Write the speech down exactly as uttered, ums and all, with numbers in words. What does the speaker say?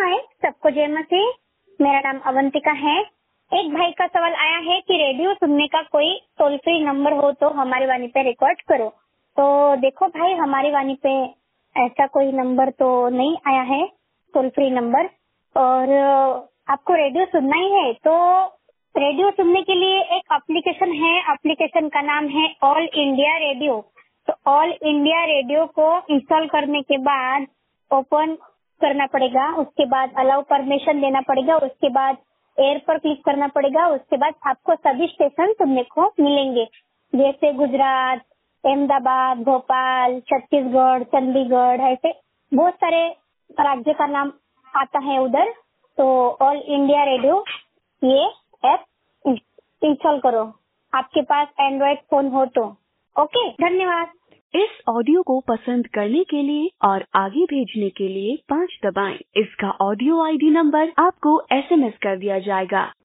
हाय, सबको जय मसीह। मेरा नाम अवंतिका है। एक भाई का सवाल आया है कि रेडियो सुनने का कोई टोल फ्री नंबर हो तो हमारी वाणी पे रिकॉर्ड करो। तो देखो भाई, हमारी वाणी पे ऐसा कोई नंबर तो नहीं आया है, टोल फ्री नंबर। और आपको रेडियो सुनना ही है तो रेडियो सुनने के लिए एक एप्लीकेशन है, एप्लीकेशन का नाम है ऑल इंडिया रेडियो। तो ऑल इंडिया रेडियो को इंस्टॉल करने के बाद ओपन करना पड़ेगा, उसके बाद अलाउ परमिशन देना पड़ेगा, उसके बाद एयर पर क्लिक करना पड़ेगा। उसके बाद आपको सभी स्टेशन सुनने को मिलेंगे, जैसे गुजरात, अहमदाबाद, भोपाल, छत्तीसगढ़, चंडीगढ़, ऐसे बहुत सारे राज्य का नाम आता है उधर। तो ऑल इंडिया रेडियो ये ऐप इंस्टॉल करो, आपके पास एंड्रॉइड फोन हो तो। ओके, धन्यवाद। इस ऑडियो को पसंद करने के लिए और आगे भेजने के लिए पाँच दबाएं। इसका ऑडियो आईडी नंबर आपको एसएमएस कर दिया जाएगा।